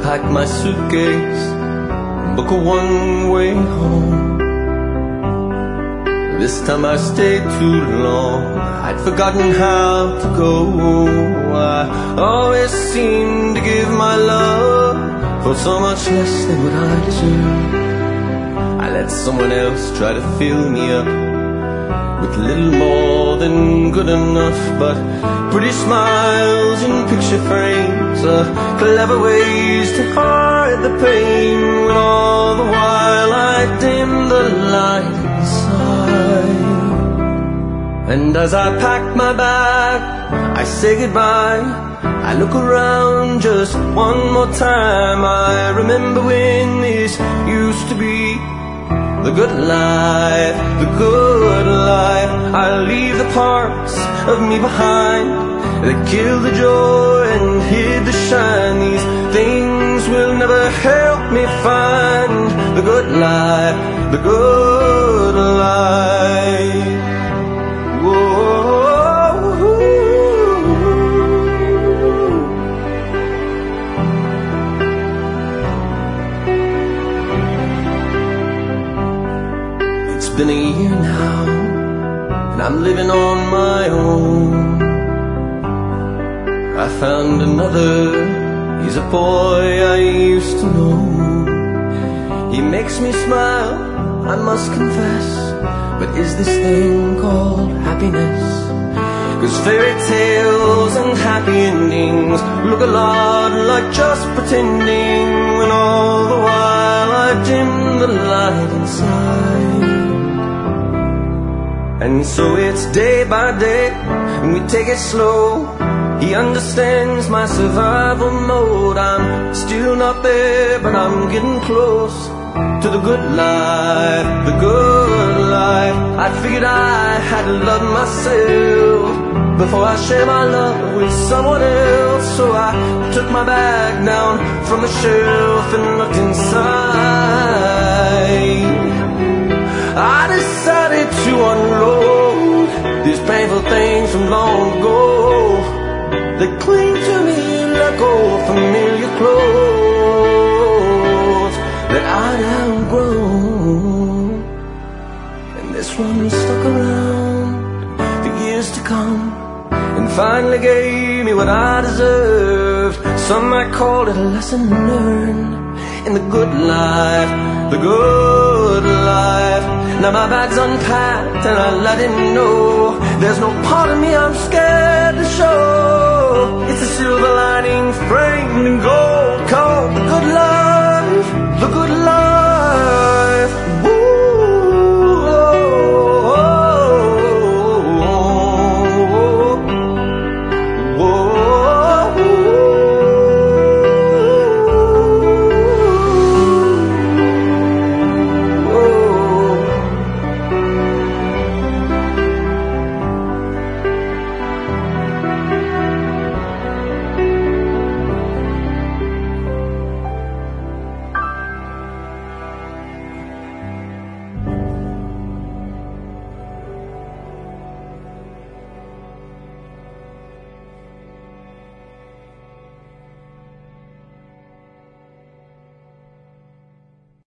packed my suitcase and booked a one-way home. This time I stayed too long, I'd forgotten how to go. I always seemed to give my love for so much less than what I deserved. I let someone else try to fill me up with little more than good enough, but pretty smiles in picture frames are clever ways to hide the pain, when all the while I dim the light inside. And as I pack my bag, I say goodbye. I look around just one more time. I remember when this used to be the good life, the good life. I leave the parts of me behind that killed the joy and hid the shine. These things will never help me find the good life, the good life. It's been a year now, and I'm living on my own. I found another, he's a boy I used to know. He makes me smile, I must confess, but is this thing called happiness? 'Cause fairy tales and happy endings look a lot like just pretending, when all the while I dim the light inside. And so it's day by day, and we take it slow. He understands my survival mode. I'm still not there, but I'm getting close to the good life, the good life. I figured I had to love myself before I share my love with someone else. So I took my bag down from the shelf and looked inside. I decided to unload these painful things from long ago. They cling to me like old familiar clothes that I'd outgrown. And this one stuck around for years to come, and finally gave me what I deserved. Some might call it a lesson learned in the good life, the good life. Now my bag's unpacked and I let him know there's no part of me I'm scared to show. It's a silver lining framed in gold.